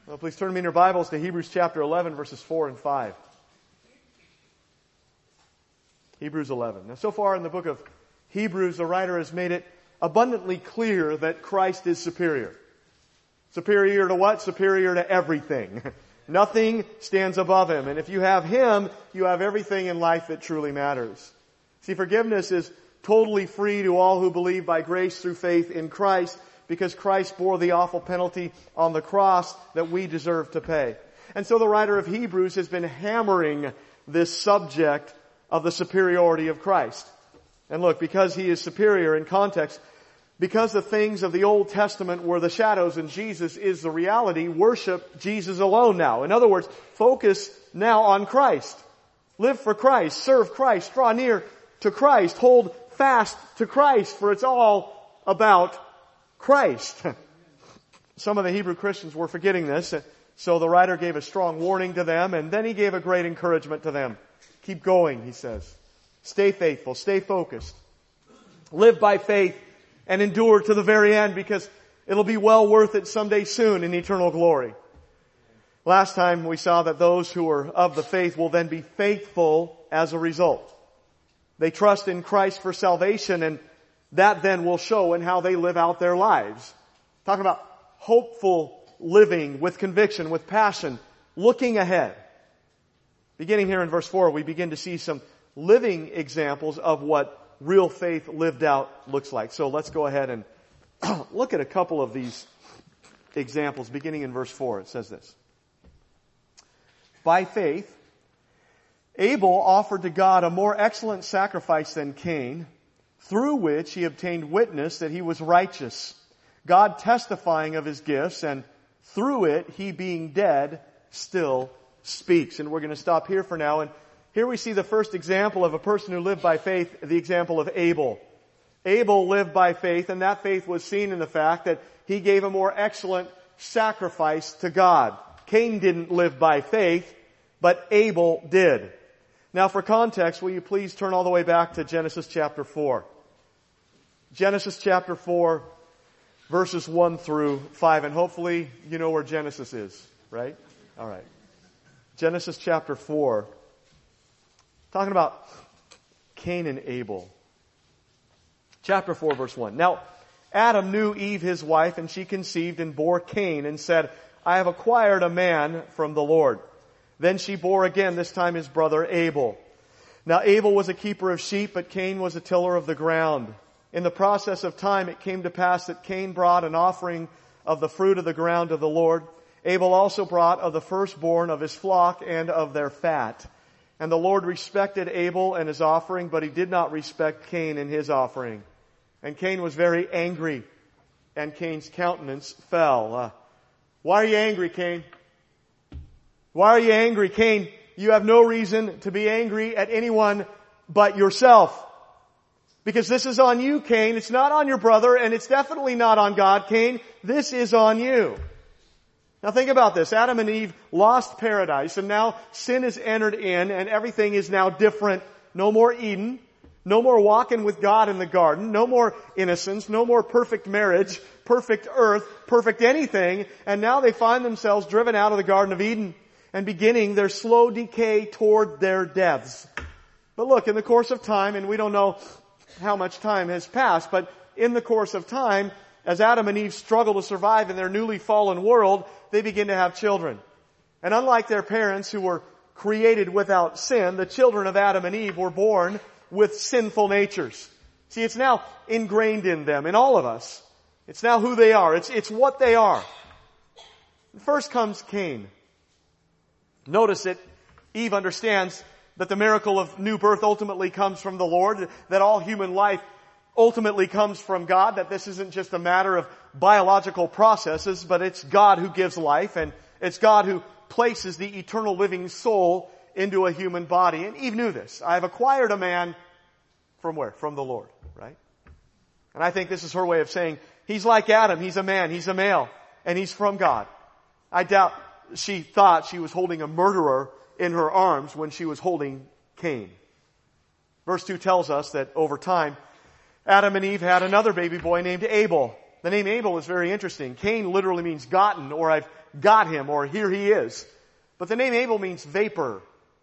Well, please turn me in your Bibles to Hebrews chapter 11, verses 4 and 5. Hebrews 11. Now, so far in the book of Hebrews, the writer has made it abundantly clear that Christ is superior. Superior to what? Superior to everything. Nothing stands above Him. And if you have Him, you have everything in life that truly matters. See, forgiveness is totally free to all who believe by grace through faith in Christ, because Christ bore the awful penalty on the cross that we deserve to pay. And so the writer of Hebrews has been hammering this subject of the superiority of Christ. And look, because He is superior in context, because the things of the Old Testament were the shadows and Jesus is the reality, worship Jesus alone now. In other words, focus now on Christ. Live for Christ, serve Christ, draw near to Christ, hold fast to Christ, for it's all about Christ. Some of the Hebrew Christians were forgetting this, so the writer gave a strong warning to them, and then he gave a great encouragement to them. Keep going, he says. Stay faithful, stay focused. Live by faith and endure to the very end, because it'll be well worth it someday soon in eternal glory. Last time we saw that those who are of the faith will then be faithful as a result. They trust in Christ for salvation, and that then will show in how they live out their lives. Talking about hopeful living with conviction, with passion, looking ahead. Beginning here in verse 4, we begin to see some living examples of what real faith lived out looks like. So let's go ahead and look at a couple of these examples. Beginning in verse 4, it says this. By faith, Abel offered to God a more excellent sacrifice than Cain, through which he obtained witness that he was righteous, God testifying of his gifts, and through it, he being dead, still speaks. And we're going to stop here for now. And here we see the first example of a person who lived by faith, the example of Abel. Abel lived by faith, and that faith was seen in the fact that he gave a more excellent sacrifice to God. Cain didn't live by faith, but Abel did. Now for context, will you please turn all the way back to Genesis chapter 4. Genesis chapter 4, verses 1 through 5. And hopefully you know where Genesis is, right? All right. Genesis chapter 4. Talking about Cain and Abel. Chapter 4, verse 1. Now, Adam knew Eve his wife, and she conceived and bore Cain, and said, I have acquired a man from the Lord. Then she bore again, this time his brother Abel. Now Abel was a keeper of sheep, but Cain was a tiller of the ground. In the process of time it came to pass that Cain brought an offering of the fruit of the ground to the Lord. Abel also brought of the firstborn of his flock and of their fat. And the Lord respected Abel and his offering, but He did not respect Cain and his offering. And Cain was very angry, and Cain's countenance fell. Why are you angry, Cain? Why are you angry, Cain? You have no reason to be angry at anyone but yourself. Because this is on you, Cain. It's not on your brother, and it's definitely not on God, Cain. This is on you. Now think about this. Adam and Eve lost paradise, and now sin has entered in, and everything is now different. No more Eden. No more walking with God in the garden. No more innocence. No more perfect marriage, perfect earth, perfect anything. And now they find themselves driven out of the Garden of Eden and beginning their slow decay toward their deaths. But look, in the course of time, and we don't know how much time has passed, but in the course of time, as Adam and Eve struggle to survive in their newly fallen world, they begin to have children. And unlike their parents who were created without sin, the children of Adam and Eve were born with sinful natures. See, it's now ingrained in them, in all of us. It's now who they are. It's what they are. First comes Cain. Notice that Eve understands that the miracle of new birth ultimately comes from the Lord, that all human life ultimately comes from God, that this isn't just a matter of biological processes, but it's God who gives life, and it's God who places the eternal living soul into a human body. And Eve knew this. I have acquired a man from where? From the Lord, right? And I think this is her way of saying, he's like Adam, he's a man, he's a male, and he's from God. I doubt she thought she was holding a murderer in her arms when she was holding Cain. Verse 2 tells us that over time, Adam and Eve had another baby boy named Abel. The name Abel is very interesting. Cain literally means gotten, or I've got him, or here he is. But the name Abel means vapor,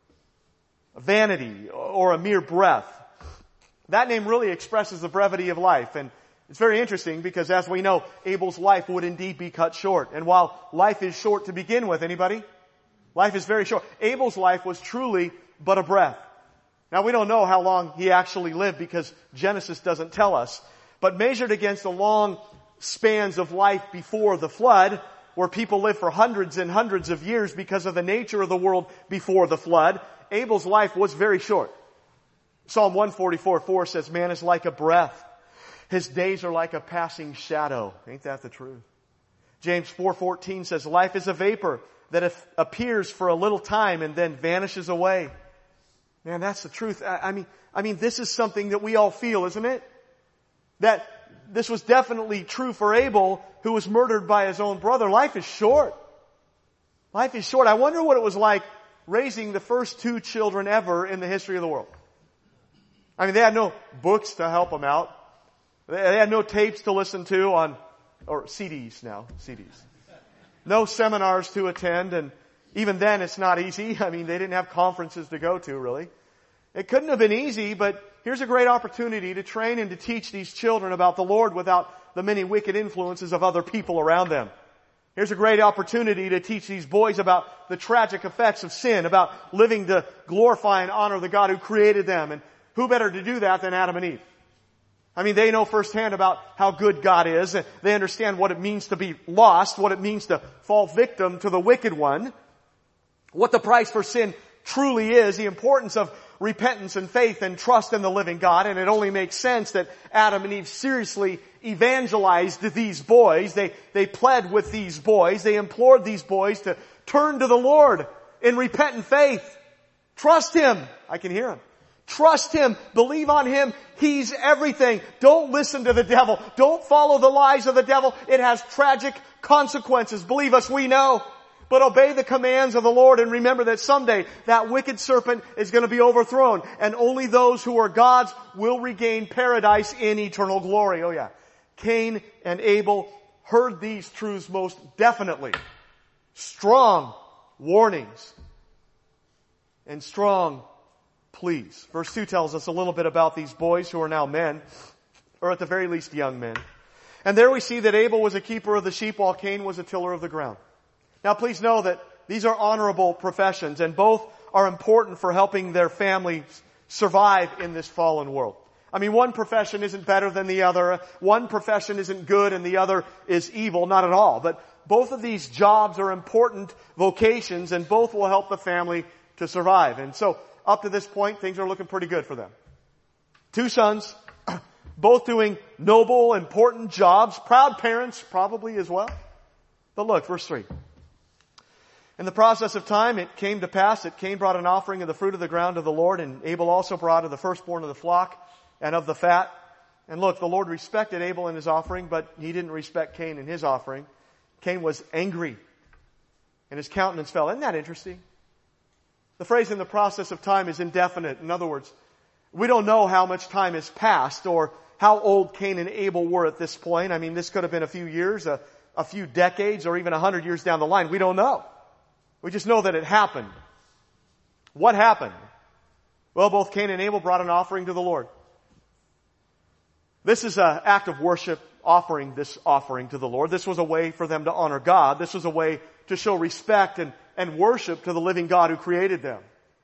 vanity, or a mere breath. That name really expresses the brevity of life. And it's very interesting because, as we know, Abel's life would indeed be cut short. And while life is short to begin with, anybody? Life is very short. Abel's life was truly but a breath. Now, we don't know how long he actually lived because Genesis doesn't tell us. But measured against the long spans of life before the flood, where people lived for hundreds and hundreds of years because of the nature of the world before the flood, Abel's life was very short. Psalm 144:4 says, man is like a breath. His days are like a passing shadow. Ain't that the truth? James 4:14 says, life is a vapor that appears for a little time and then vanishes away. Man, that's the truth. I mean, this is something that we all feel, isn't it? That this was definitely true for Abel, who was murdered by his own brother. Life is short. Life is short. I wonder what it was like raising the first 2 children ever in the history of the world. I mean, they had no books to help them out. They had no tapes to listen to or CDs now, CDs. No seminars to attend, and even then it's not easy. I mean, they didn't have conferences to go to, really. It couldn't have been easy, but here's a great opportunity to train and to teach these children about the Lord without the many wicked influences of other people around them. Here's a great opportunity to teach these boys about the tragic effects of sin, about living to glorify and honor the God who created them. And who better to do that than Adam and Eve? I mean, they know firsthand about how good God is. And they understand what it means to be lost, what it means to fall victim to the wicked one, what the price for sin truly is, the importance of repentance and faith and trust in the living God. And it only makes sense that Adam and Eve seriously evangelized these boys. They pled with these boys. They implored these boys to turn to the Lord in repentant faith. Trust Him. I can hear Him. Trust Him. Believe on Him. He's everything. Don't listen to the devil. Don't follow the lies of the devil. It has tragic consequences. Believe us, we know. But obey the commands of the Lord, and remember that someday that wicked serpent is going to be overthrown, and only those who are God's will regain paradise in eternal glory. Oh yeah. Cain and Abel heard these truths most definitely. Strong warnings and strong pleas. Verse 2 tells us a little bit about these boys who are now men, or at the very least young men. And there we see that Abel was a keeper of the sheep while Cain was a tiller of the ground. Now please know that these are honorable professions, and both are important for helping their families survive in this fallen world. I mean, one profession isn't better than the other. One profession isn't good and the other is evil. Not at all. But both of these jobs are important vocations, and both will help the family to survive. And so up to this point, things are looking pretty good for them. 2 sons, both doing noble, important jobs. Proud parents probably as well. But look, verse 3. In the process of time, it came to pass that Cain brought an offering of the fruit of the ground to the Lord, and Abel also brought of the firstborn of the flock and of the fat. And look, the Lord respected Abel in his offering, but He didn't respect Cain in his offering. Cain was angry, and his countenance fell. Isn't that interesting? The phrase "in the process of time" is indefinite. In other words, we don't know how much time has passed or how old Cain and Abel were at this point. I mean, this could have been a few years, a few decades, or even 100 years down the line. We don't know. We just know that it happened. What happened? Well, both Cain and Abel brought an offering to the Lord. This is an act of worship, offering this offering to the Lord. This was a way for them to honor God. This was a way to show respect and worship to the living God who created them.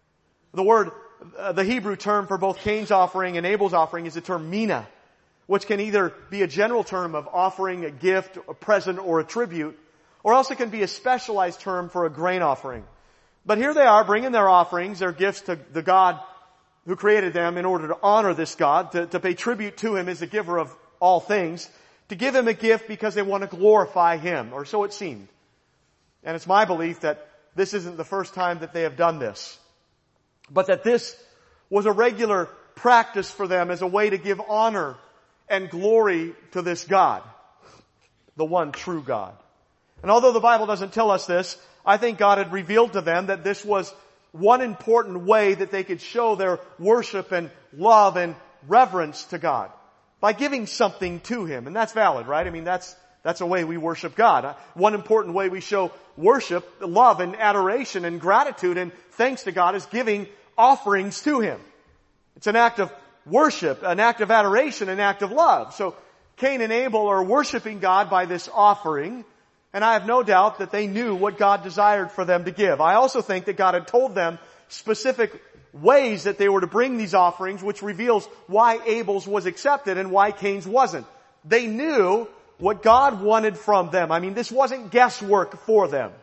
The Hebrew term for both Cain's offering and Abel's offering is the term mina, which can either be a general term of offering a gift, a present, or a tribute, or else it can be a specialized term for a grain offering. But here they are bringing their offerings, their gifts to the God who created them in order to honor this God, to pay tribute to Him as the giver of all things, to give Him a gift because they want to glorify Him, or so it seemed. And it's my belief that this isn't the first time that they have done this, but that this was a regular practice for them as a way to give honor and glory to this God, the one true God. And although the Bible doesn't tell us this, I think God had revealed to them that this was one important way that they could show their worship and love and reverence to God. by giving something to Him. And that's valid, right? I mean, that's a way we worship God. One important way we show worship, love and adoration and gratitude and thanks to God is giving offerings to Him. It's an act of worship, an act of adoration, an act of love. So Cain and Abel are worshiping God by this offering, and I have no doubt that they knew what God desired for them to give. I also think that God had told them specific ways that they were to bring these offerings, which reveals why Abel's was accepted and why Cain's wasn't. They knew what God wanted from them. I mean, this wasn't guesswork for them.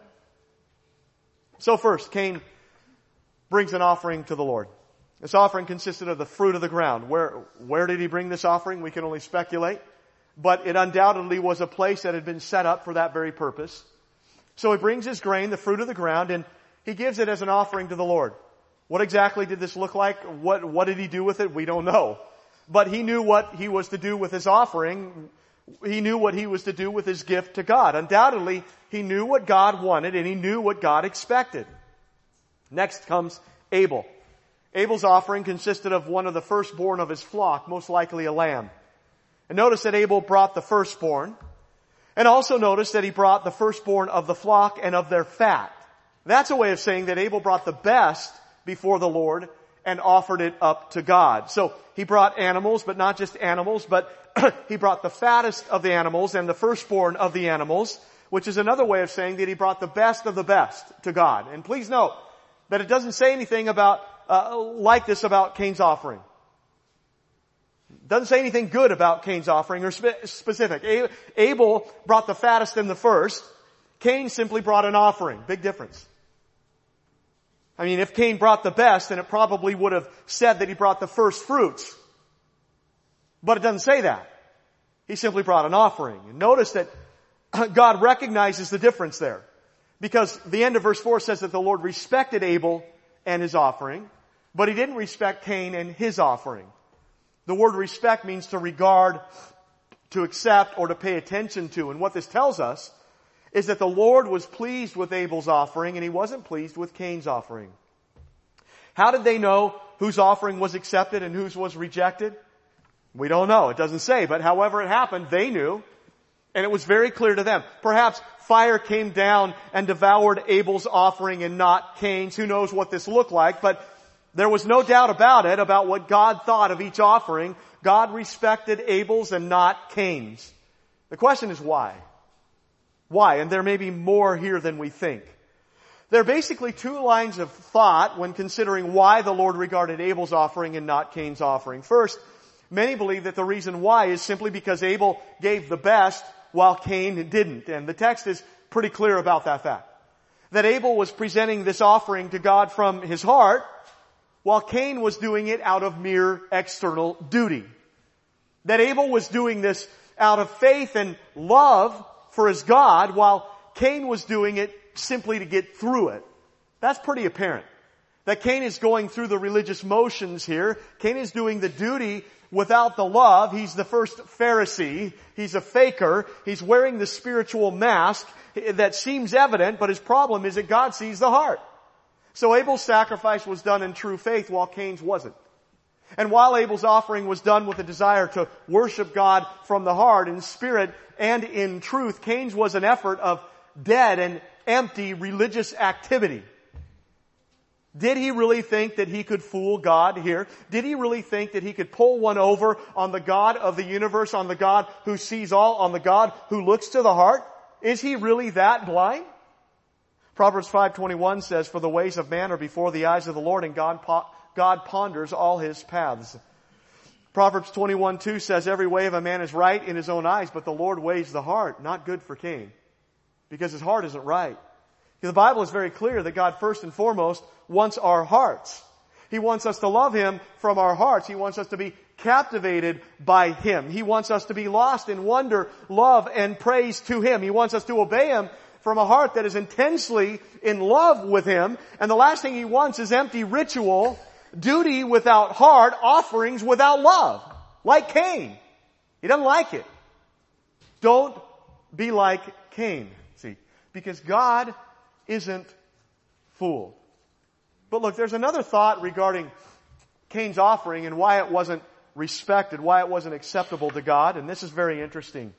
So first, Cain brings an offering to the Lord. This offering consisted of the fruit of the ground. Where did he bring this offering? We can only speculate. But it undoubtedly was a place that had been set up for that very purpose. So he brings his grain, the fruit of the ground, and he gives it as an offering to the Lord. What exactly did this look like? What did he do with it? We don't know. But he knew what he was to do with his offering. He knew what he was to do with his gift to God. Undoubtedly, he knew what God wanted and he knew what God expected. Next comes Abel. Abel's offering consisted of one of the firstborn of his flock, most likely a lamb. And notice that Abel brought the firstborn. And also notice that he brought the firstborn of the flock and of their fat. That's a way of saying that Abel brought the best before the Lord and offered it up to God. So he brought animals, but not just animals, but he brought the fattest of the animals and the firstborn of the animals, which is another way of saying that he brought the best of the best to God. And please note that it doesn't say anything about like this about Cain's offering. It doesn't say anything good about Cain's offering or specific. Abel brought the fattest and the first. Cain simply brought an offering. Big difference. I mean, if Cain brought the best, then it probably would have said that he brought the first fruits. But it doesn't say that. He simply brought an offering. And notice that God recognizes the difference there. Because the end of verse 4 says that the Lord respected Abel and his offering, but he didn't respect Cain and his offering. The word respect means to regard, to accept, or to pay attention to. And what this tells us is that the Lord was pleased with Abel's offering and he wasn't pleased with Cain's offering. How did they know whose offering was accepted and whose was rejected? We don't know. It doesn't say, but however it happened, they knew. And it was very clear to them. Perhaps fire came down and devoured Abel's offering and not Cain's. Who knows what this looked like, but there was no doubt about it, about what God thought of each offering. God respected Abel's and not Cain's. The question is why? Why? And there may be more here than we think. There are basically two lines of thought when considering why the Lord regarded Abel's offering and not Cain's offering. First, many believe that the reason why is simply because Abel gave the best while Cain didn't. And the text is pretty clear about that fact. That Abel was presenting this offering to God from his heart, while Cain was doing it out of mere external duty. That Abel was doing this out of faith and love for his God, while Cain was doing it simply to get through it. That's pretty apparent. That Cain is going through the religious motions here. Cain is doing the duty without the love. He's the first Pharisee. He's a faker. He's wearing the spiritual mask that seems evident, but his problem is that God sees the heart. So Abel's sacrifice was done in true faith while Cain's wasn't. And while Abel's offering was done with a desire to worship God from the heart in spirit and in truth, Cain's was an effort of dead and empty religious activity. Did he really think that he could fool God here? Did he really think that he could pull one over on the God of the universe, on the God who sees all, on the God who looks to the heart? Is he really that blind? Proverbs 5:21 says, "For the ways of man are before the eyes of the Lord, and God ponders all his paths." Proverbs 21:2 says, "Every way of a man is right in his own eyes, but the Lord weighs the heart." Not good for Cain, because his heart isn't right. The Bible is very clear that God first and foremost wants our hearts. He wants us to love Him from our hearts. He wants us to be captivated by Him. He wants us to be lost in wonder, love, and praise to Him. He wants us to obey Him from a heart that is intensely in love with Him. And the last thing He wants is empty ritual, duty without heart, offerings without love. Like Cain. He doesn't like it. Don't be like Cain. See, because God isn't fooled. But look, there's another thought regarding Cain's offering and why it wasn't respected, why it wasn't acceptable to God, and this is very interesting.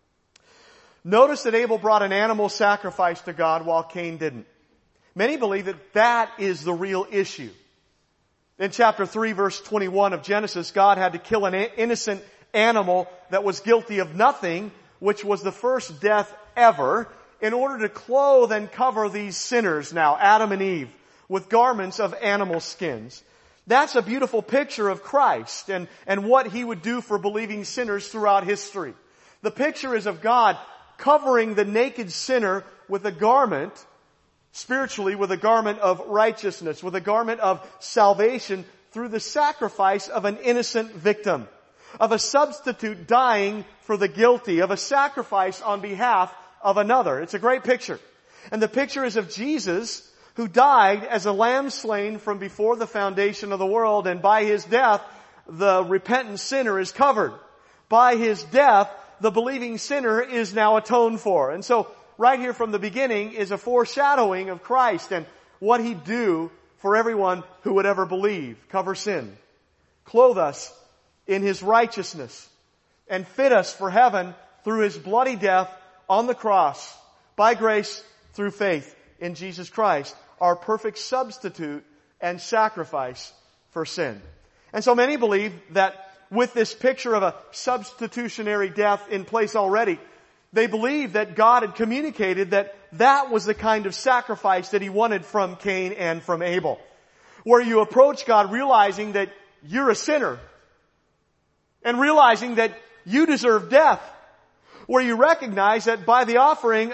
Notice that Abel brought an animal sacrifice to God while Cain didn't. Many believe that that is the real issue. In chapter 3, verse 21 of Genesis, God had to kill an innocent animal that was guilty of nothing, which was the first death ever, in order to clothe and cover these sinners now, Adam and Eve, with garments of animal skins. That's a beautiful picture of Christ and what He would do for believing sinners throughout history. The picture is of God covering the naked sinner with a garment, spiritually with a garment of righteousness, with a garment of salvation through the sacrifice of an innocent victim, of a substitute dying for the guilty, of a sacrifice on behalf of another. It's a great picture. And the picture is of Jesus, who died as a lamb slain from before the foundation of the world, and by His death, the repentant sinner is covered. By His death, the believing sinner is now atoned for. And so, right here from the beginning is a foreshadowing of Christ and what He'd do for everyone who would ever believe. Cover sin. Clothe us in His righteousness and fit us for heaven through His bloody death on the cross, by grace through faith in Jesus Christ, our perfect substitute and sacrifice for sin. And so many believe that with this picture of a substitutionary death in place already, they believe that God had communicated that that was the kind of sacrifice that He wanted from Cain and from Abel. Where you approach God realizing that you're a sinner and realizing that you deserve death. Where you recognize that by offering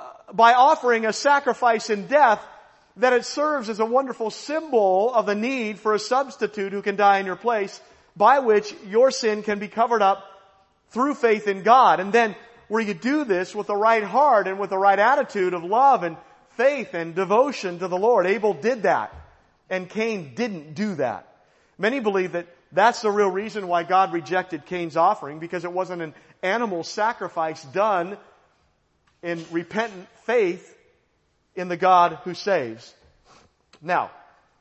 a sacrifice in death, that it serves as a wonderful symbol of the need for a substitute who can die in your place, by which your sin can be covered up through faith in God. And then where you do this with the right heart and with the right attitude of love and faith and devotion to the Lord. Abel did that, and Cain didn't do that. Many believe that that's the real reason why God rejected Cain's offering, because it wasn't an animal sacrifice done in repentant faith in the God who saves. Now,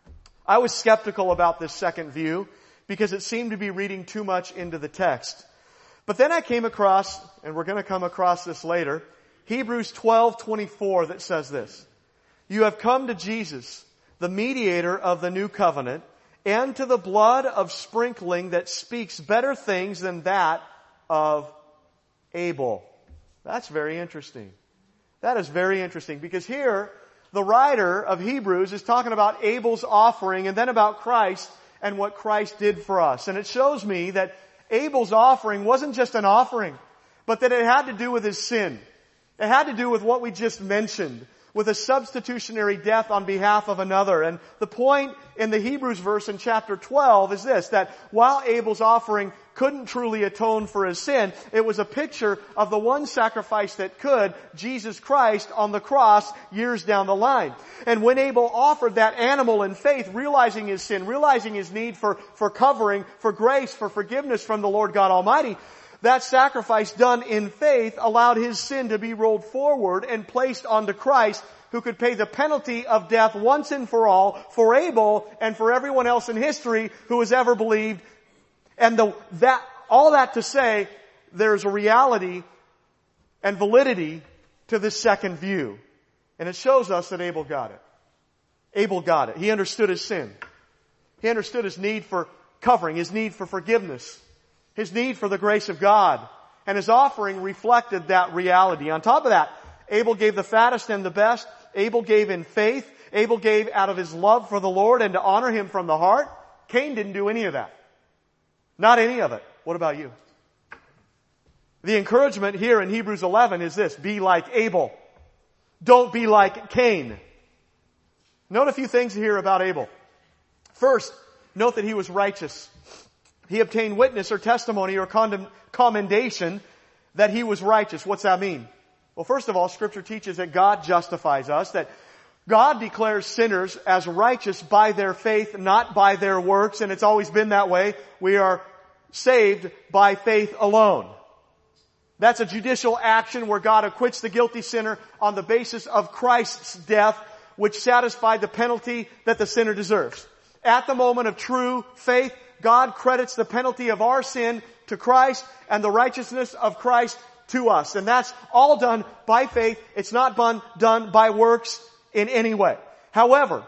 I was skeptical about this second view because it seemed to be reading too much into the text. But then I came across, and we're going to come across this later, Hebrews 12:24 that says this: "You have come to Jesus, the mediator of the new covenant, and to the blood of sprinkling that speaks better things than that of Abel." That's very interesting. That is very interesting, because here the writer of Hebrews is talking about Abel's offering and then about Christ and what Christ did for us. And it shows me that Abel's offering wasn't just an offering, but that it had to do with his sin. It had to do with what we just mentioned, with a substitutionary death on behalf of another. And the point in the Hebrews verse in chapter 12 is this, that while Abel's offering couldn't truly atone for his sin, it was a picture of the one sacrifice that could, Jesus Christ on the cross years down the line. And when Abel offered that animal in faith, realizing his sin, realizing his need for covering, for grace, for forgiveness from the Lord God Almighty, that sacrifice done in faith allowed his sin to be rolled forward and placed onto Christ, who could pay the penalty of death once and for all for Abel and for everyone else in history who has ever believed. And all that to say, there's a reality and validity to this second view. And it shows us that Abel got it. Abel got it. He understood his sin. He understood his need for covering, his need for forgiveness, his need for the grace of God. And his offering reflected that reality. On top of that, Abel gave the fattest and the best. Abel gave in faith. Abel gave out of his love for the Lord and to honor Him from the heart. Cain didn't do any of that. Not any of it. What about you? The encouragement here in Hebrews 11 is this: be like Abel. Don't be like Cain. Note a few things here about Abel. First, note that he was righteous. He obtained witness or testimony or commendation that he was righteous. What's that mean? Well, first of all, Scripture teaches that God justifies us, that God declares sinners as righteous by their faith, not by their works, and it's always been that way. We are saved by faith alone. That's a judicial action where God acquits the guilty sinner on the basis of Christ's death, which satisfied the penalty that the sinner deserves. At the moment of true faith, God credits the penalty of our sin to Christ and the righteousness of Christ to us. And that's all done by faith. It's not done by works in any way. However,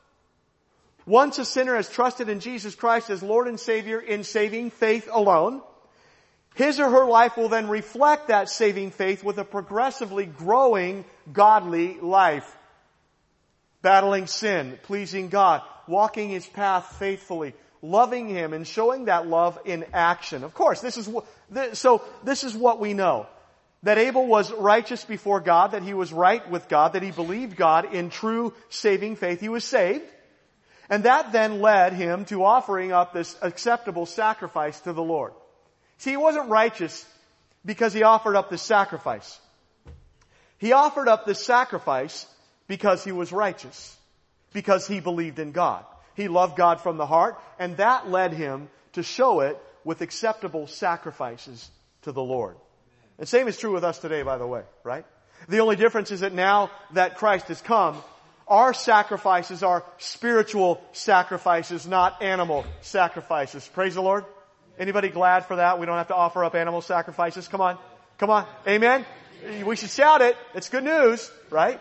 once a sinner has trusted in Jesus Christ as Lord and Savior in saving faith alone, his or her life will then reflect that saving faith with a progressively growing godly life. Battling sin, pleasing God, walking His path faithfully, loving Him and showing that love in action. Of course, this is what we know. That Abel was righteous before God, that he was right with God, that he believed God in true saving faith. He was saved. And that then led him to offering up this acceptable sacrifice to the Lord. See, he wasn't righteous because he offered up this sacrifice. He offered up this sacrifice because he was righteous. Because he believed in God. He loved God from the heart, and that led him to show it with acceptable sacrifices to the Lord. And same is true with us today, by the way, right? The only difference is that now that Christ has come, our sacrifices are spiritual sacrifices, not animal sacrifices. Praise the Lord. Anybody glad for that? We don't have to offer up animal sacrifices. Come on. Come on. Amen? We should shout it. It's good news, right?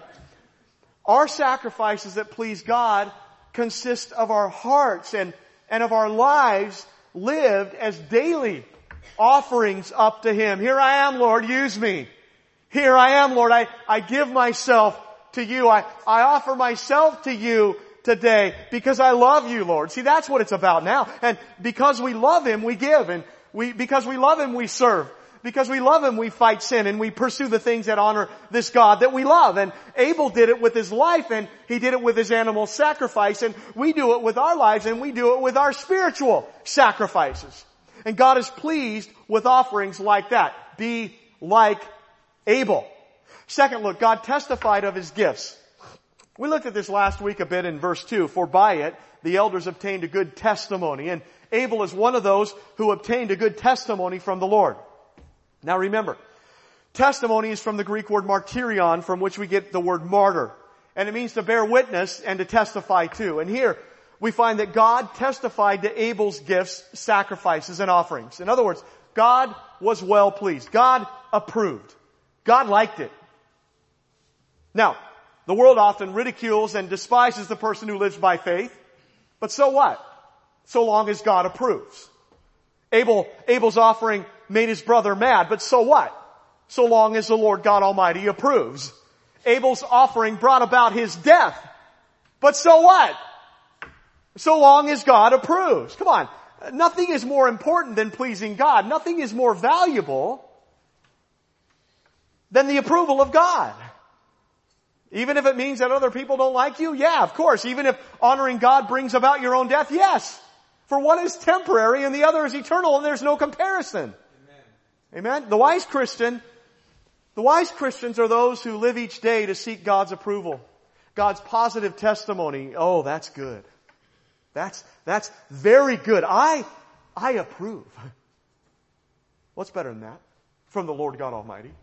Our sacrifices that please God consist of our hearts and of our lives lived as daily offerings up to Him. Here I am, Lord, use me. Here I am, Lord, I give myself to you. I offer myself to you today because I love you, Lord. See, that's what it's about now. And because we love Him, we give. And because we love Him, we serve. Because we love Him, we fight sin and we pursue the things that honor this God that we love. And Abel did it with his life and he did it with his animal sacrifice, and we do it with our lives and we do it with our spiritual sacrifices. And God is pleased with offerings like that. Be like Abel. Second, look, God testified of His gifts. We looked at this last week a bit in verse 2. For by it, the elders obtained a good testimony. And Abel is one of those who obtained a good testimony from the Lord. Now remember, testimony is from the Greek word martyrion, from which we get the word martyr. And it means to bear witness and to testify to. And here, we find that God testified to Abel's gifts, sacrifices, and offerings. In other words, God was well pleased. God approved. God liked it. Now, the world often ridicules and despises the person who lives by faith. But so what? So long as God approves. Abel's offering made his brother mad, but so what? So long as the Lord God Almighty approves. Abel's offering brought about his death. But so what? So long as God approves. Come on. Nothing is more important than pleasing God. Nothing is more valuable than the approval of God. Even if it means that other people don't like you? Yeah, of course. Even if honoring God brings about your own death? Yes. For one is temporary and the other is eternal, and there's no comparison. Amen. The wise Christians are those who live each day to seek God's approval. God's positive testimony. Oh, that's good. That's very good. I approve. What's better than that? From the Lord God Almighty.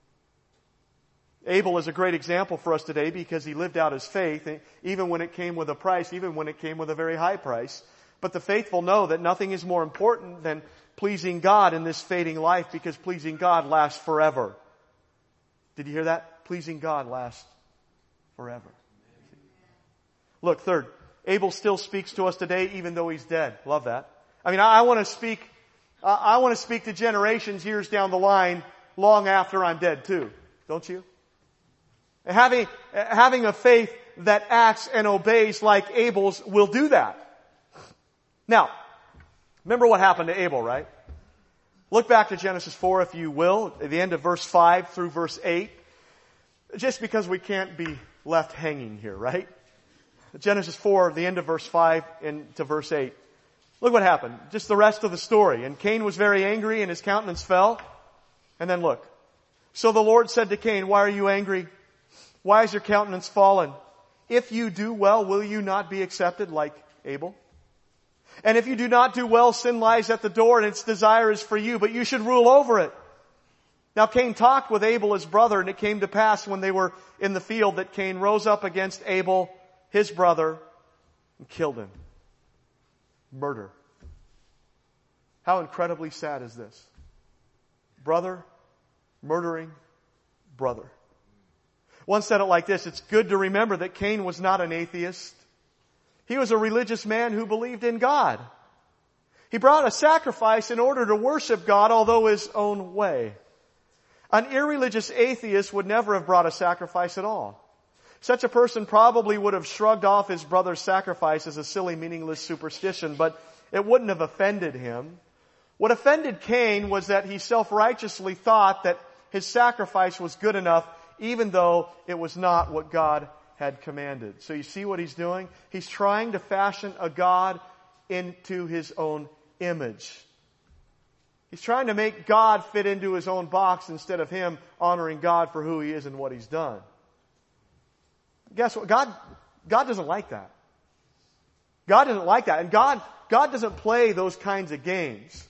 Abel is a great example for us today because he lived out his faith, even when it came with a price, even when it came with a very high price. But the faithful know that nothing is more important than pleasing God in this fading life, because pleasing God lasts forever. Did you hear that? Pleasing God lasts forever. Look, third, Abel still speaks to us today even though he's dead. Love that. I mean, I want to speak to generations years down the line long after I'm dead too. Don't you? Having a faith that acts and obeys like Abel's will do that. Now, remember what happened to Abel, right? Look back to Genesis 4, if you will, at the end of verse 5 through verse 8. Just because we can't be left hanging here, right? Genesis 4, the end of verse 5 into verse 8. Look what happened. Just the rest of the story. And Cain was very angry and his countenance fell. And then look. So the Lord said to Cain, why are you angry? Why is your countenance fallen? If you do well, will you not be accepted like Abel? And if you do not do well, sin lies at the door and its desire is for you, but you should rule over it. Now Cain talked with Abel his brother, and it came to pass when they were in the field that Cain rose up against Abel, his brother, and killed him. Murder. How incredibly sad is this? Brother murdering brother. One said it like this: it's good to remember that Cain was not an atheist. He was a religious man who believed in God. He brought a sacrifice in order to worship God, although his own way. An irreligious atheist would never have brought a sacrifice at all. Such a person probably would have shrugged off his brother's sacrifice as a silly, meaningless superstition, but it wouldn't have offended him. What offended Cain was that he self-righteously thought that his sacrifice was good enough, even though it was not what God had commanded. So you see what he's doing? He's trying to fashion a God into his own image. He's trying to make God fit into his own box instead of him honoring God for who he is and what he's done. Guess what? God doesn't like that. God doesn't like that. And God doesn't play those kinds of games.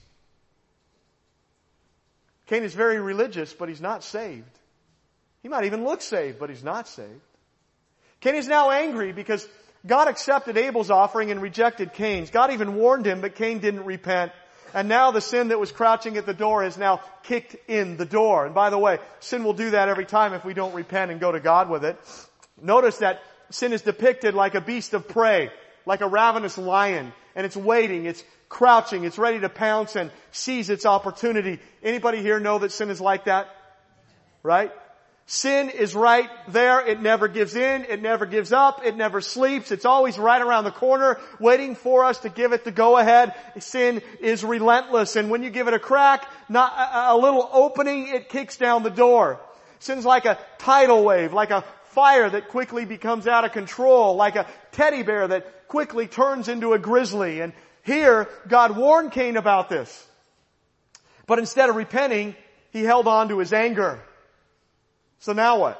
Cain is very religious, but he's not saved. He might even look saved, but he's not saved. Cain is now angry because God accepted Abel's offering and rejected Cain's. God even warned him, but Cain didn't repent. And now the sin that was crouching at the door has now kicked in the door. And by the way, sin will do that every time if we don't repent and go to God with it. Notice that sin is depicted like a beast of prey, like a ravenous lion. And it's waiting, it's crouching, it's ready to pounce and seize its opportunity. Anybody here know that sin is like that? Right? Sin is right there. It never gives in. It never gives up. It never sleeps. It's always right around the corner, waiting for us to give it the go-ahead. Sin is relentless. And when you give it a crack, not a little opening, it kicks down the door. Sin's like a tidal wave, like a fire that quickly becomes out of control, like a teddy bear that quickly turns into a grizzly. And here, God warned Cain about this. But instead of repenting, he held on to his anger. So now what?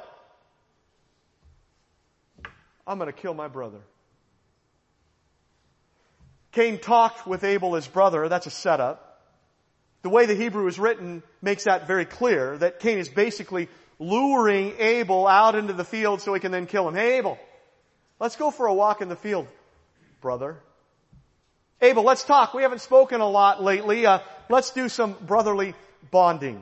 I'm going to kill my brother. Cain talked with Abel, his brother. That's a setup. The way the Hebrew is written makes that very clear, that Cain is basically luring Abel out into the field so he can then kill him. Hey, Abel, let's go for a walk in the field, brother. Abel, let's talk. We haven't spoken a lot lately. Let's do some brotherly bonding.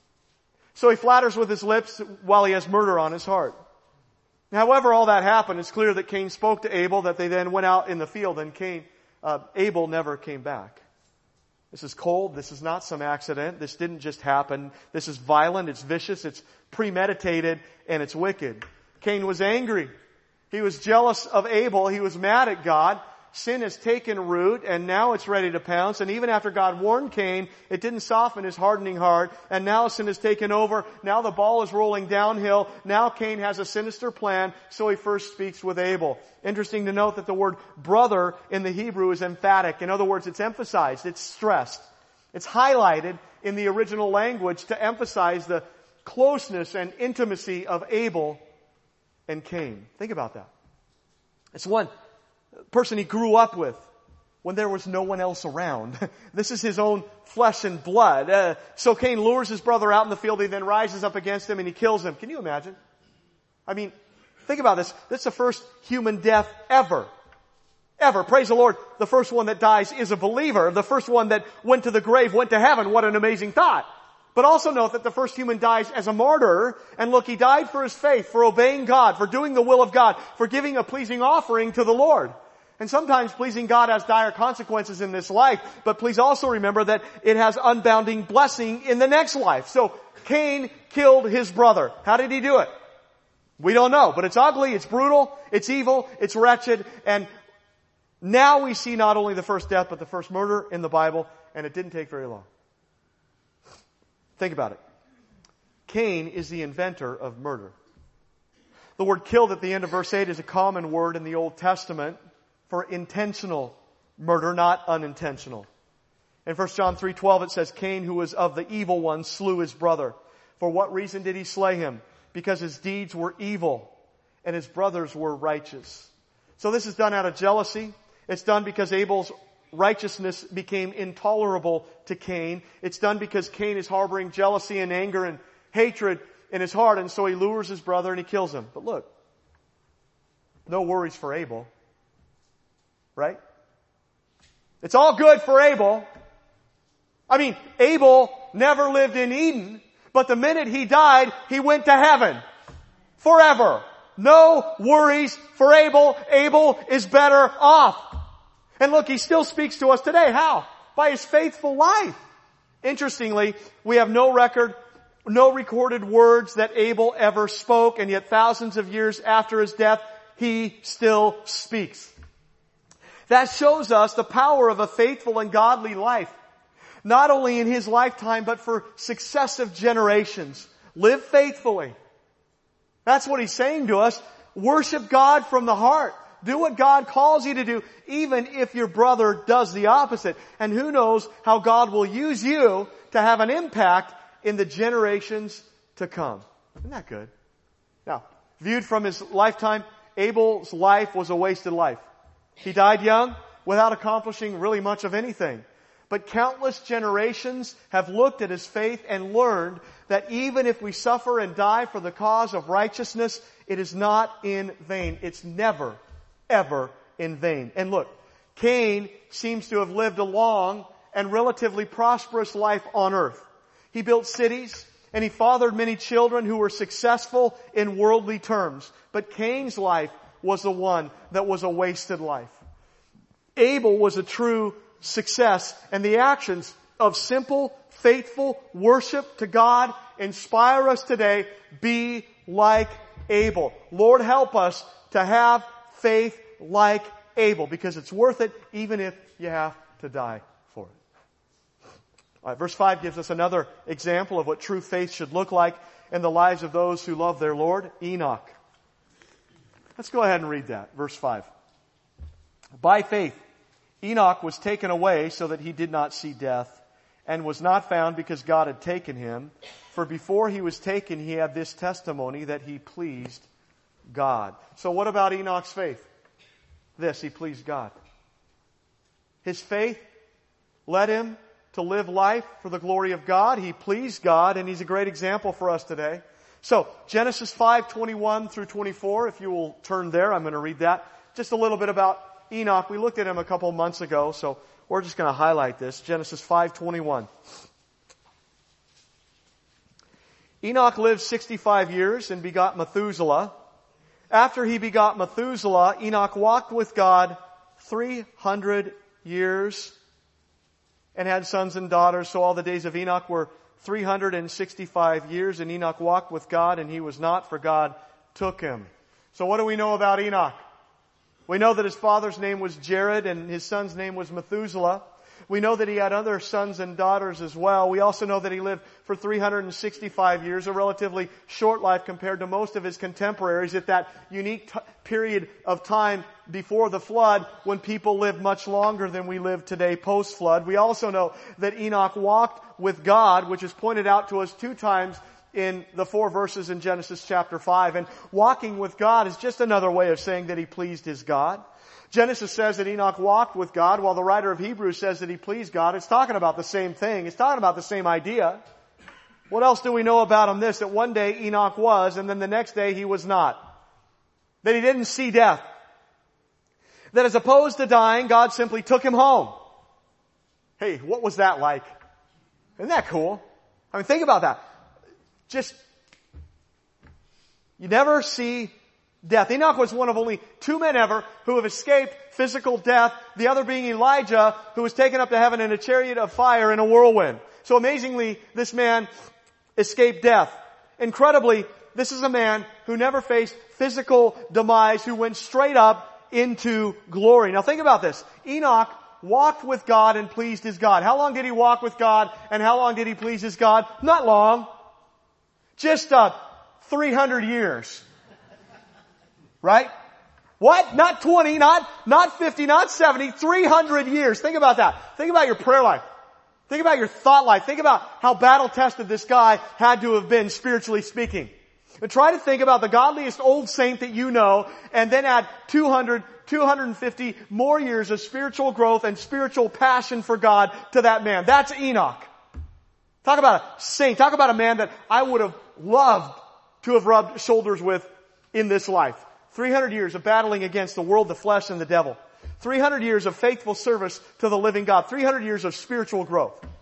So he flatters with his lips while he has murder on his heart. However all that happened, it's clear that Cain spoke to Abel, that they then went out in the field, and Abel never came back. This is cold. This is not some accident. This didn't just happen. This is violent. It's vicious. It's premeditated, and it's wicked. Cain was angry. He was jealous of Abel. He was mad at God. Sin has taken root, and now it's ready to pounce. And even after God warned Cain, it didn't soften his hardening heart. And now sin has taken over. Now the ball is rolling downhill. Now Cain has a sinister plan, so he first speaks with Abel. Interesting to note that the word brother in the Hebrew is emphatic. In other words, it's emphasized, it's stressed. It's highlighted in the original language to emphasize the closeness and intimacy of Abel and Cain. Think about that. It's one person he grew up with when there was no one else around. This is his own flesh and blood. So Cain lures his brother out in the field. He then rises up against him and he kills him. Can you imagine? I mean, think about this. This is the first human death ever. Ever. Praise the Lord. The first one that dies is a believer. The first one that went to the grave went to heaven. What an amazing thought. But also note that the first human dies as a martyr. And look, he died for his faith, for obeying God, for doing the will of God, for giving a pleasing offering to the Lord. And sometimes pleasing God has dire consequences in this life, but please also remember that it has unbounding blessing in the next life. So Cain killed his brother. How did he do it? We don't know, but it's ugly, it's brutal, it's evil, it's wretched, and now we see not only the first death, but the first murder in the Bible, and it didn't take very long. Think about it. Cain is the inventor of murder. The word killed at the end of verse 8 is a common word in the Old Testament for intentional murder, not unintentional. In 1 John 3:12 it says, Cain, who was of the evil one, slew his brother. For what reason did he slay him? Because his deeds were evil and his brothers were righteous. So this is done out of jealousy. It's done because Abel's righteousness became intolerable to Cain. It's done because Cain is harboring jealousy and anger and hatred in his heart, and so he lures his brother and he kills him. But look, no worries for Abel. Right? It's all good for Abel. I mean, Abel never lived in Eden, but the minute he died, he went to heaven. Forever. No worries for Abel. Abel is better off. And look, he still speaks to us today. How? By his faithful life. Interestingly, we have no recorded words that Abel ever spoke, and yet thousands of years after his death, he still speaks. That shows us the power of a faithful and godly life. Not only in his lifetime, but for successive generations. Live faithfully. That's what he's saying to us. Worship God from the heart. Do what God calls you to do, even if your brother does the opposite. And who knows how God will use you to have an impact in the generations to come. Isn't that good? Now, viewed from his lifetime, Abel's life was a wasted life. He died young without accomplishing really much of anything. But countless generations have looked at his faith and learned that even if we suffer and die for the cause of righteousness, it is not in vain. It's never, ever in vain. And look, Cain seems to have lived a long and relatively prosperous life on earth. He built cities and he fathered many children who were successful in worldly terms. But Cain's life was the one that was a wasted life. Abel was a true success, and the actions of simple, faithful worship to God inspire us today. Be like Abel. Lord, help us to have faith like Abel, because it's worth it even if you have to die for it. All right, verse 5 gives us another example of what true faith should look like in the lives of those who love their Lord. Enoch. Let's go ahead and read that. Verse 5. By faith, Enoch was taken away so that he did not see death, and was not found because God had taken him. For before he was taken, he had this testimony that he pleased God. So what about Enoch's faith? This, he pleased God. His faith led him to live life for the glory of God. He pleased God, and he's a great example for us today. So, Genesis 5:21 through 24, if you will turn there, I'm going to read that. Just a little bit about Enoch. We looked at him a couple of months ago, so we're just going to highlight this. Genesis 5:21. Enoch lived 65 years and begot Methuselah. After he begot Methuselah, Enoch walked with God 300 years and had sons and daughters. So all the days of Enoch were 365 years, and Enoch walked with God, and he was not, for God took him. So what do we know about Enoch? We know that his father's name was Jared and his son's name was Methuselah. We know that he had other sons and daughters as well. We also know that he lived for 365 years, a relatively short life compared to most of his contemporaries at that unique period of time before the flood, when people lived much longer than we live today post-flood. We also know that Enoch walked with God, which is pointed out to us 2 times in the 4 verses in Genesis chapter 5. And walking with God is just another way of saying that he pleased his God. Genesis says that Enoch walked with God, while the writer of Hebrews says that he pleased God. It's talking about the same thing. It's talking about the same idea. What else do we know about him? This, that one day Enoch was, and then the next day he was not. That he didn't see death. That as opposed to dying, God simply took him home. Hey, what was that like? Isn't that cool? I mean, think about that. You never see death. Enoch was one of only 2 men ever who have escaped physical death, the other being Elijah, who was taken up to heaven in a chariot of fire in a whirlwind. So amazingly, this man escaped death. Incredibly, this is a man who never faced physical demise, who went straight up into glory. Now think about this. Enoch walked with God and pleased his God. How long did he walk with God, and how long did he please his God? Not long. Just 300 years. Right? What? Not 20, not 50, not 70, 300 years. Think about that. Think about your prayer life. Think about your thought life. Think about how battle-tested this guy had to have been, spiritually speaking. And try to think about the godliest old saint that you know, and then add 200, 250 more years of spiritual growth and spiritual passion for God to that man. That's Enoch. Talk about a saint. Talk about a man that I would have loved to have rubbed shoulders with in this life. 300 years of battling against the world, the flesh, and the devil. 300 years of faithful service to the living God. 300 years of spiritual growth.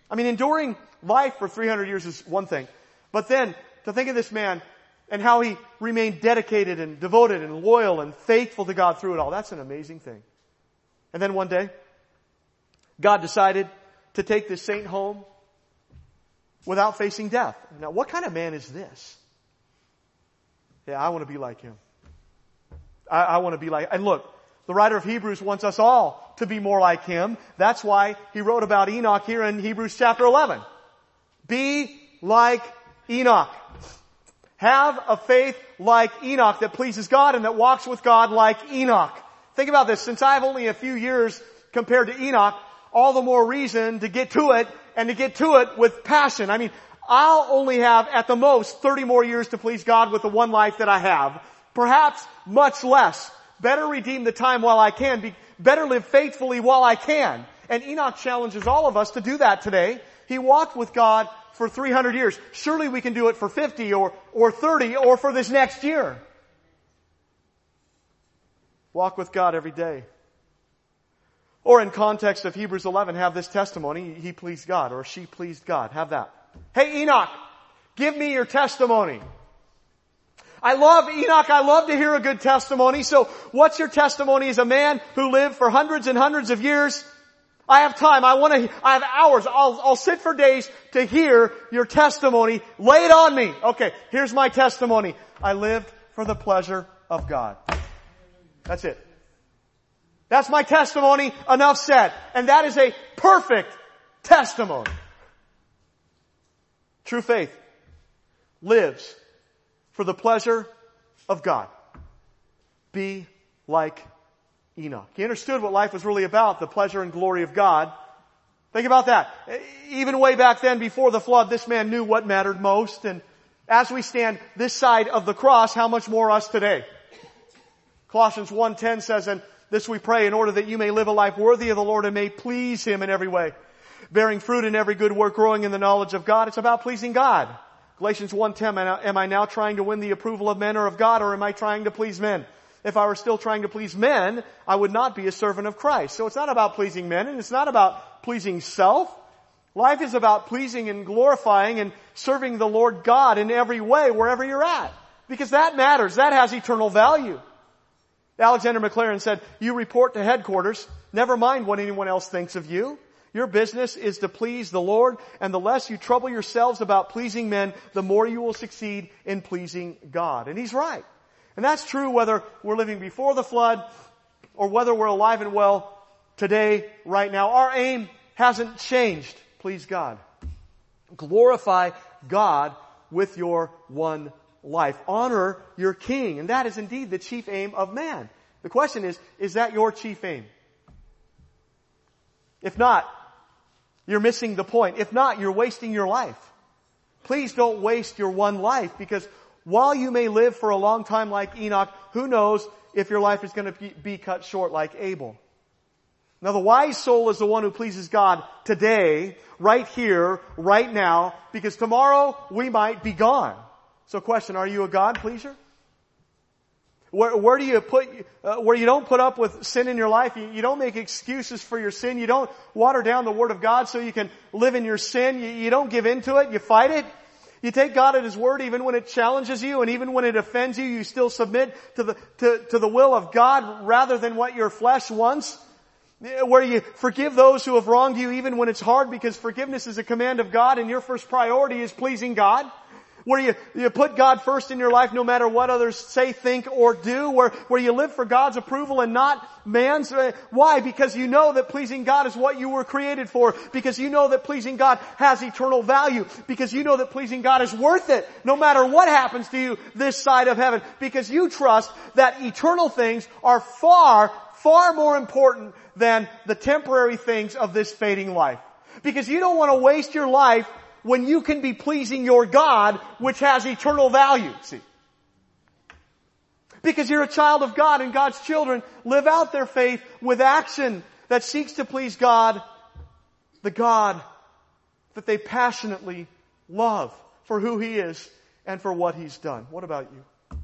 I mean, enduring life for 300 years is one thing. But then, to think of this man and how he remained dedicated and devoted and loyal and faithful to God through it all, that's an amazing thing. And then one day, God decided to take this saint home without facing death. Now, what kind of man is this? Yeah, I want to be like him. I want to be like, and look, the writer of Hebrews wants us all to be more like him. That's why he wrote about Enoch here in Hebrews chapter 11. Be like Enoch. Have a faith like Enoch that pleases God and that walks with God like Enoch. Think about this. Since I have only a few years compared to Enoch, all the more reason to get to it and to get to it with passion. I mean, I'll only have at the most 30 more years to please God with the one life that I have. Perhaps much less. Better redeem the time while I can. Better live faithfully while I can. And Enoch challenges all of us to do that today. He walked with God for 300 years. Surely we can do it for 50 or 30 or for this next year. Walk with God every day. Or in context of Hebrews 11, have this testimony. He pleased God or she pleased God. Have that. Hey Enoch, give me your testimony. I love Enoch. I love to hear a good testimony. So what's your testimony as a man who lived for hundreds and hundreds of years? I have time. I have hours. I'll sit for days to hear your testimony. Lay it on me. Okay, here's my testimony. I lived for the pleasure of God. That's it. That's my testimony. Enough said. And that is a perfect testimony. True faith lives for the pleasure of God. Be like Enoch. He understood what life was really about, the pleasure and glory of God. Think about that. Even way back then, before the flood, this man knew what mattered most. And as we stand this side of the cross, how much more us today? Colossians 1:10 says, and this we pray in order that you may live a life worthy of the Lord and may please Him in every way, bearing fruit in every good work, growing in the knowledge of God. It's about pleasing God. Galatians 1:10, am I now trying to win the approval of men or of God, or am I trying to please men? If I were still trying to please men, I would not be a servant of Christ. So it's not about pleasing men, and it's not about pleasing self. Life is about pleasing and glorifying and serving the Lord God in every way, wherever you're at. Because that matters. That has eternal value. Alexander McLaren said, you report to headquarters, never mind what anyone else thinks of you. Your business is to please the Lord, and the less you trouble yourselves about pleasing men, the more you will succeed in pleasing God. And he's right. And that's true whether we're living before the flood or whether we're alive and well today, right now. Our aim hasn't changed. Please God. Glorify God with your one life. Honor your king. And that is indeed the chief aim of man. The question is that your chief aim? If not, you're missing the point. If not, you're wasting your life. Please don't waste your one life, because while you may live for a long time like Enoch, who knows if your life is going to be cut short like Abel. Now the wise soul is the one who pleases God today, right here, right now, because tomorrow we might be gone. So question, are you a God pleaser? Where do you put, where you don't put up with sin in your life, you don't make excuses for your sin, you don't water down the Word of God so you can live in your sin, you don't give in to it, you fight it. You take God at His word even when it challenges you, and even when it offends you, you still submit to the will of God rather than what your flesh wants. Where you forgive those who have wronged you even when it's hard, because forgiveness is a command of God and your first priority is pleasing God. Where you put God first in your life no matter what others say, think, or do. Where you live for God's approval and not man's. Why? Because you know that pleasing God is what you were created for. Because you know that pleasing God has eternal value. Because you know that pleasing God is worth it no matter what happens to you this side of heaven. Because you trust that eternal things are far, far more important than the temporary things of this fading life. Because you don't want to waste your life when you can be pleasing your God, which has eternal value. See? Because you're a child of God, and God's children live out their faith with action that seeks to please God, the God that they passionately love for who He is and for what He's done. What about you?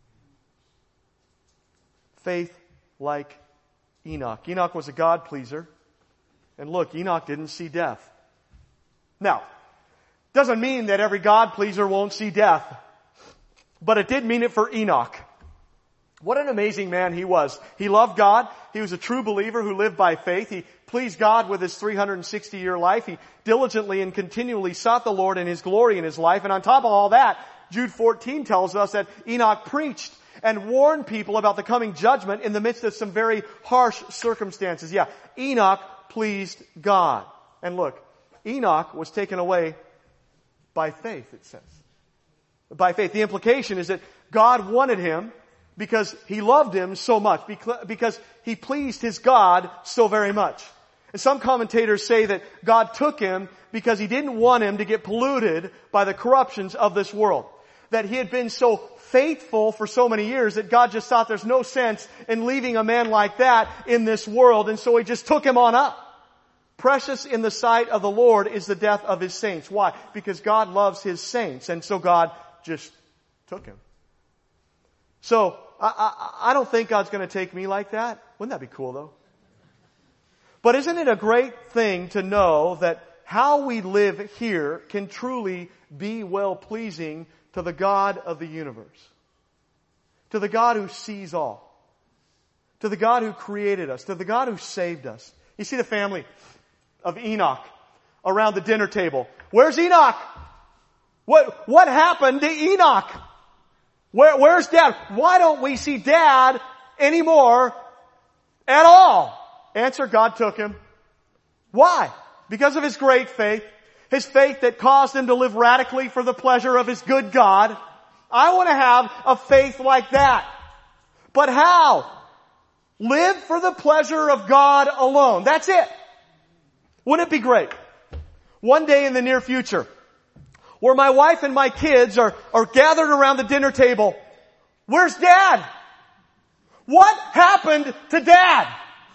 Faith like Enoch. Enoch was a God pleaser. And look, Enoch didn't see death. Now, doesn't mean that every God-pleaser won't see death. But it did mean it for Enoch. What an amazing man he was. He loved God. He was a true believer who lived by faith. He pleased God with his 360-year life. He diligently and continually sought the Lord and His glory in his life. And on top of all that, Jude 14 tells us that Enoch preached and warned people about the coming judgment in the midst of some very harsh circumstances. Yeah, Enoch pleased God. And look, Enoch was taken away by faith, it says. By faith. The implication is that God wanted him because He loved him so much, because He pleased His God so very much. And some commentators say that God took him because He didn't want him to get polluted by the corruptions of this world. That he had been so faithful for so many years that God just thought there's no sense in leaving a man like that in this world, and so He just took him on up. Precious in the sight of the Lord is the death of His saints. Why? Because God loves His saints, and so God just took him. So, I don't think God's going to take me like that. Wouldn't that be cool though? But isn't it a great thing to know that how we live here can truly be well-pleasing to the God of the universe? To the God who sees all. To the God who created us. To the God who saved us. You see the family of Enoch around the dinner table. Where's Enoch? What happened to Enoch? Where's Dad? Why don't we see Dad anymore at all? Answer, God took him. Why? Because of his great faith. His faith that caused him to live radically for the pleasure of his good God. I want to have a faith like that. But how? Live for the pleasure of God alone. That's it. Wouldn't it be great? One day in the near future, where my wife and my kids are gathered around the dinner table. Where's Dad? What happened to Dad?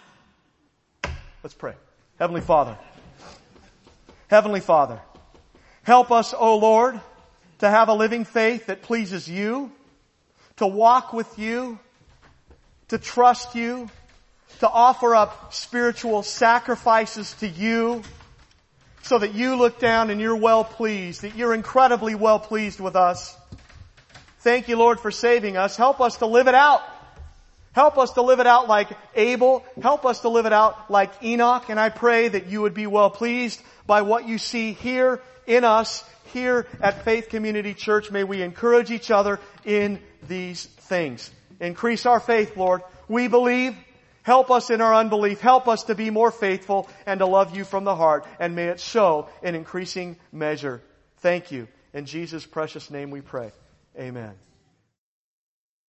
Let's pray. Heavenly Father. Heavenly Father. Help us, O Lord, to have a living faith that pleases You, to walk with You, to trust You, to offer up spiritual sacrifices to You, so that You look down and You're well pleased, that You're incredibly well pleased with us. Thank You, Lord, for saving us. Help us to live it out. Help us to live it out like Abel. Help us to live it out like Enoch. And I pray that You would be well pleased by what You see here in us, here at Faith Community Church. May we encourage each other in these things. Increase our faith, Lord. We believe. Help us in our unbelief. Help us to be more faithful and to love You from the heart. And may it show in increasing measure. Thank You. In Jesus' precious name we pray. Amen.